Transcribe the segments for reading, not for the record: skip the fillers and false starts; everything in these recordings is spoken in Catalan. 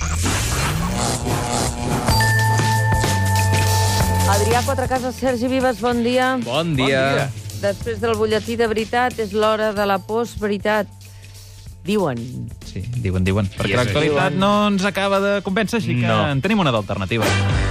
Adrià Quatrecases, Sergi Vives, bon dia. Bon dia. Després del butlletí de veritat és l'hora de la postveritat. Diuen. Sí, diuen. Perquè l'actualitat no ens acaba de convèncer, així que en tenim una d'alternativa.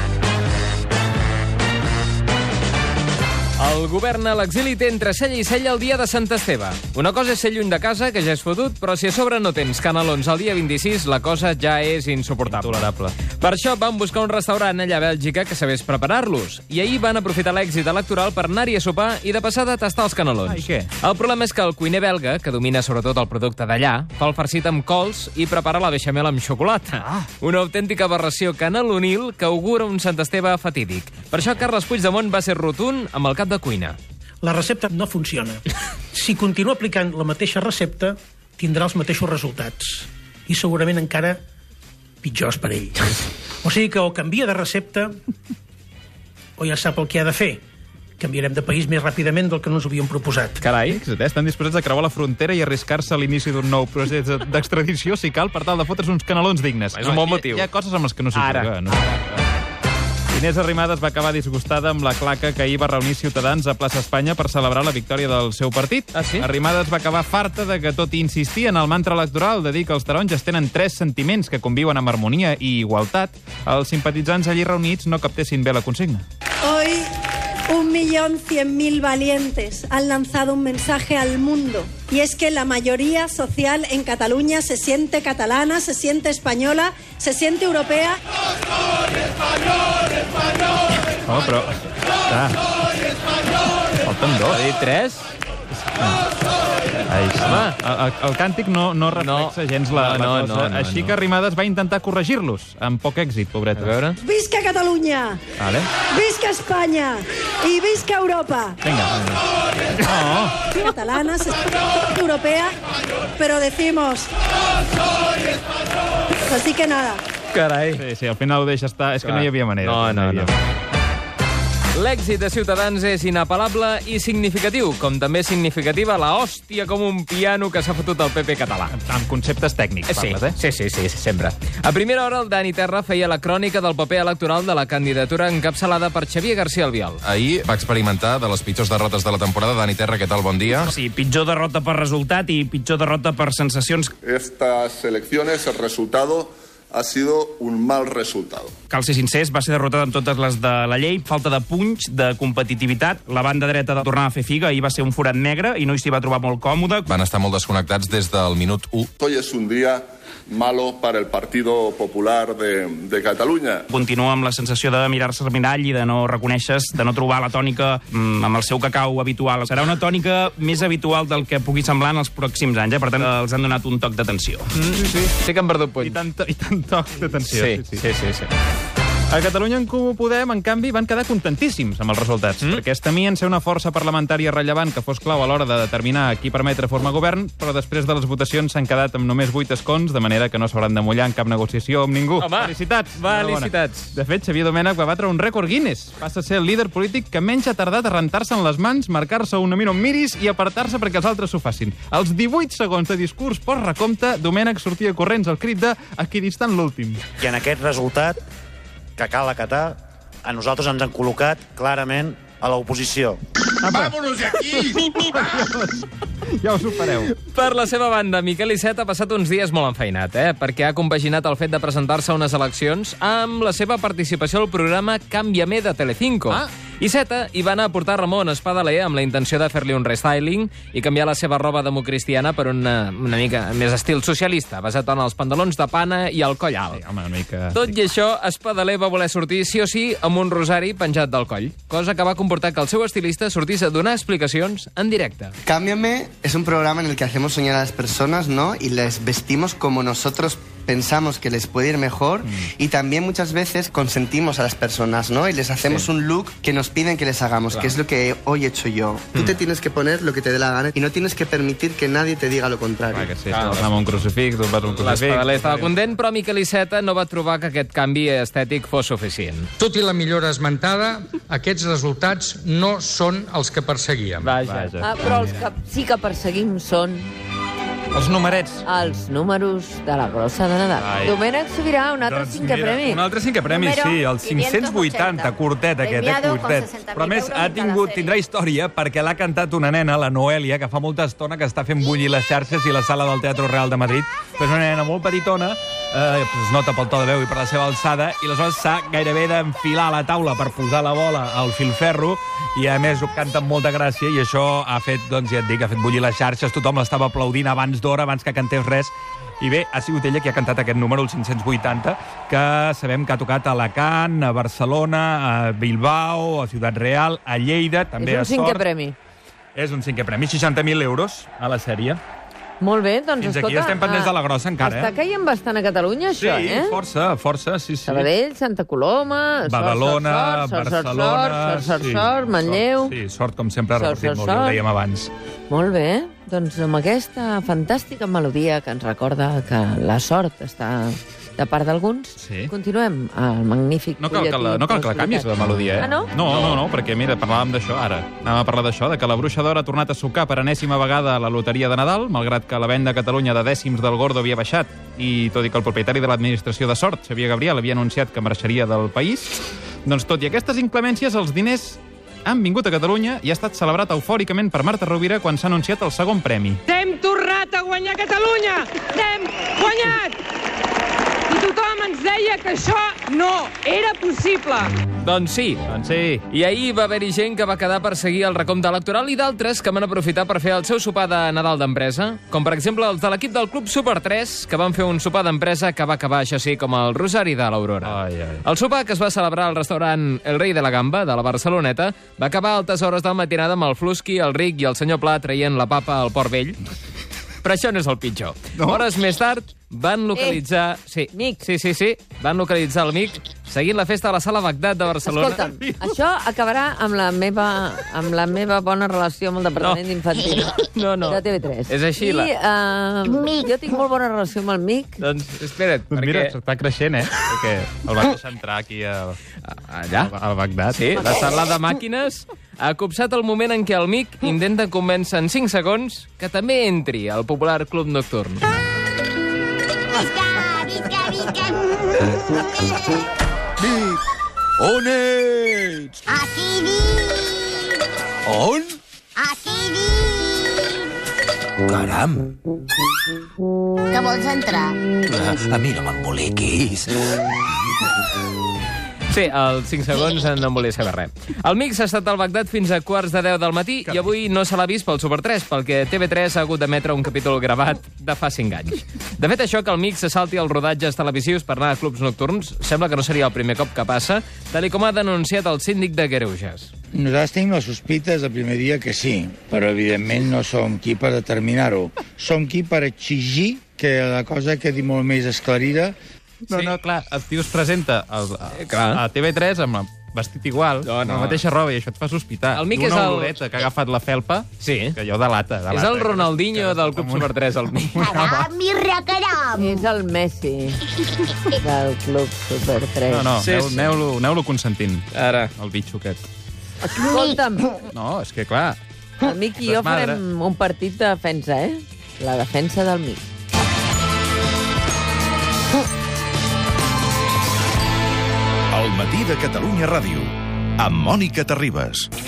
El govern a l'exili té entre cella i cella el dia de Sant Esteve. Una cosa és ser lluny de casa, que ja és fotut, però si a sobre no tens canelons el dia 26, la cosa ja és insuportable. Intolerable. Per això van buscar un restaurant allà a Bèlgica que sabés preparar-los. I ahir van aprofitar l'èxit electoral per anar-hi a sopar i de passada tastar els canelons. I què? El problema és que el cuiner belga, que domina sobretot el producte d'allà, fa el farcit amb cols i prepara la beixamel amb xocolata. Una autèntica aberració canelonil que augura un Sant Esteve fatídic. Per això Carles Puigdemont va ser rotund amb el cap de cuina. La recepta no funciona. Si continua aplicant la mateixa recepta, tindrà els mateixos resultats. I segurament encara pitjors per ell. O sigui que o canvia de recepta o ja sap el que ha de fer. Canviarem de país més ràpidament del que no ens havíem proposat. Carai. Estan disposats a creuar la frontera i arriscar-se a l'inici d'un nou procés d'extradició, si cal, per tal de fotre's uns canelons dignes. És un bon motiu. Hi ha coses amb les que no s'hi juga. Inés Arrimadas va acabar disgustada amb la claca que ahir va reunir Ciutadans a Plaça Espanya per celebrar la victòria del seu partit. Ah, sí? Arrimadas va acabar farta de que, tot i insistir en el mantra electoral de dir que els taronges tenen 3 sentiments que conviuen amb harmonia i igualtat, els simpatitzants allí reunits no captessin bé la consigna. Hoy 1.100.000 valientes han lanzado un mensaje al mundo, y es que la mayoría social en Cataluña se siente catalana, se siente española, se siente europea. Oh, però... Falten 2. Ha dit 3? El càntic no reflexa gens la cosa. Així que Arrimadas va intentar corregir-los, amb poc èxit, pobreta. A veure... Visca Catalunya! Vale. Visca España! Y visca Europa! Vinga. Catalana, se siente europea, pero decimos... Así que nada. Carai. Sí, al final ho deixa estar. És que no hi havia manera. No. L'èxit de Ciutadans és inapel·lable i significatiu, com també significativa la hòstia com un piano que s'ha fotut el PP català. Amb conceptes tècnics, parles, eh? Sí, sempre. A primera hora, el Dani Terra feia la crònica del paper electoral de la candidatura encapçalada per Xavier García Albiol. Ahir va experimentar de les pitjors derrotes de la temporada. Dani Terra, què tal? Bon dia. Sí, pitjor derrota per resultat i pitjor derrota per sensacions. Estas elecciones, el resultado ha sido un mal resultado. Cal ser sincers, va ser derrotada amb totes les de la llei, falta de punys, de competitivitat. La banda dreta de tornar a fer figa, ahir va ser un forat negre i no s'hi va trobar molt còmode. Van estar molt desconnectats des del minut 1. Hoy es un día malo para el Partido Popular de Catalunya. Continua amb la sensació de mirar-se al mirall i de no reconèixer, de no trobar la tònica amb el seu cacau habitual. Serà una tònica més habitual del que pugui semblar en els pròxims anys, per tant, els han donat un toc d'atenció. Sí que han perdut punys. I tant toc d'atenció. Sí. A Catalunya en Comú Podem, en canvi, van quedar contentíssims amb els resultats, perquè es temien ser una força parlamentària rellevant que fos clau a l'hora de determinar a qui permetre formar govern, però després de les votacions s'han quedat amb només 8 escons, de manera que no s'hauran de mullar en cap negociació amb ningú. Home, felicitats! felicitats! De fet, Xavier Domènech va batre un rècord Guinness. Passa a ser el líder polític que menys ha tardat a rentar-se en les mans, marcar-se una mira on miris i apartar-se perquè els altres s'ho facin. Als 18 segons de discurs post-recompte, Domènech sortia corrents al crit de equidistant l'últim. I en aquest resultat, que cal acatar, a nosaltres ens han col·locat clarament a l'oposició. ¡Vámonos de aquí! Ja ho supereu. Per la seva banda, Miquel Iceta ha passat uns dies molt enfeinat, perquè ha compaginat el fet de presentar-se a unes eleccions amb la seva participació al programa Cámbiame de Telecinco. Iceta hi va anar a portar Ramon Espadaler amb la intenció de fer-li un restyling i canviar la seva roba democristiana per una mica més estil socialista, basat en els pantalons de pana i el coll alt. Sí, home, una mica... Tot i això, Espadaler va voler sortir sí o sí amb un rosari penjat del coll, cosa que va comportar que el seu estilista sortís a donar explicacions en directe. Cámbiame es un programa en el que hacemos soñar a las personas, ¿no? Y les vestimos como nosotros pensamos que les puede ir mejor y también muchas veces consentimos a las personas, ¿no? Y les hacemos un look que nos piden que les hagamos, que es lo que hoy he hecho yo. Tú te tienes que poner lo que te dé la gana y no tienes que permitir que nadie te diga lo contrario. Que sí, tu vas amb un crucifix, tu vas amb un crucifix... L'Espadaler estava content, però Miquel Iceta no va trobar que aquest canvi estètic fos suficient. Tot i la millora esmentada, aquests resultats no són els que perseguíem. Vaja. Però els que sí que perseguim són Els numerets. Els números de la grossa de Nadal. Ai. Domènec Sobirà, un altre cinquè premi. Un altre cinquè premi, sí, el 580, curtet aquest, curtet. Però a més, tindrà història perquè l'ha cantat una nena, la Noelia, que fa molta estona que està fent bullir les xarxes i la sala del Teatre Real de Madrid. Però és una nena molt petitona, es nota pel to de veu i per la seva alçada, i aleshores s'ha gairebé d'enfilar a la taula per posar la bola al filferro, i a més ho canta amb molta gràcia, i això ha fet, doncs ja et dic, ha fet bullir les xarxes, tothom l'estava aplaudint abans d'hora, abans que cantés res, i bé, ha sigut ella qui ha cantat aquest número, el 580, que sabem que ha tocat a Alacant, a Barcelona, a Bilbao, a Ciutat Real, a Lleida, també a Sort. És un cinquè premi. És un cinquè premi, 60.000 euros a la sèrie. Molt bé, doncs Fins escolta... aquí estem pendents de la grossa encara, Està caient bastant a Catalunya, això, Sí, força, sí. Sabadell, Santa Coloma... Badalona, Barcelona... Sort, Manlleu... Sí, Sort, com sempre, ha repetit molt bé, ho dèiem abans. Molt bé, doncs amb aquesta fantàstica melodia que ens recorda que la sort està de part d'alguns, continuem al magnífic No cal que la canvis, la melodia, Ah, no? No, perquè, mira, parlàvem d'això ara. Anàvem a parlar d'això, de que la Bruixa d'Or ha tornat a sucar per enèsima vegada la loteria de Nadal, malgrat que la venda a Catalunya de dècims del Gordo havia baixat, i tot i que el propietari de l'administració de Sort, Xavier Gabriel, havia anunciat que marxaria del país, doncs tot i aquestes inclemències, els diners han vingut a Catalunya i ha estat celebrat eufòricament per Marta Rovira quan s'ha anunciat el segon premi. Hem tornat a guanyar Catalunya! Hem guanyat! I tothom ens deia que això no era possible. Doncs sí. I ahir va haver-hi gent que va quedar per seguir el recompte electoral i d'altres que van aprofitar per fer el seu sopar de Nadal d'empresa, com per exemple els de l'equip del Club Super 3, que van fer un sopar d'empresa que va acabar, això sí, com el Rosari de l'Aurora. El sopar, que es va celebrar al restaurant El Rei de la Gamba, de la Barceloneta, va acabar a altes hores del matinada amb el Flusqui, el Ric i el senyor Pla traient la papa al Port Vell. Però això no és el pitjor. Hores més tard van localitzar... Sí, van localitzar el Mic seguint la festa a la Sala Bagdad de Barcelona. Escolta'm, això acabarà amb la meva bona relació amb el Departament d'Infantil de TV3. És així, jo tinc molt bona relació amb el Mic. Doncs espera't, perquè... Mira, s'està creixent, perquè el van deixar entrar aquí allà, al Bagdad. Sí, la sala de màquines ha copsat el moment en què el Mic intenta convèncer en 5 segons que també entri al popular club nocturn. Mic, on ets? Aquí dic! On? Aquí dic! Caram! Que vols entrar? A mi no m'emboliquis. Sí, als 5 segons no en volia saber res. El Mix ha estat al Bagdad fins a 9:15 del matí i avui no se l'ha vist pel Super 3, perquè TV3 ha hagut d'emetre un capítol gravat de fa 5 anys. De fet, això que el Mix se salti els rodatges televisius per anar a clubs nocturns sembla que no seria el primer cop que passa, tal com ha denunciat el síndic de Greuges. Nosaltres tenim la sospita des del primer dia que sí, però evidentment no som qui per determinar-ho. Som qui per exigir que la cosa quedi molt més esclarida. No, clar, el tio es presenta a TV3 amb el vestit igual, amb la mateixa roba, i això et fa sospitar. El Mic és una oloreta que ha agafat la felpa, que allò delata. És el Ronaldinho del Club Super 3, el Mic. Caram i recaram! És el Messi del Club Super 3. No, aneu-lo consentint. Ara. El bitxo aquest. Escolta'm. No, és que clar. El Mic i jo farem un partit de defensa, La defensa del Mic. El matí de Catalunya Ràdio, amb Mònica Terribas.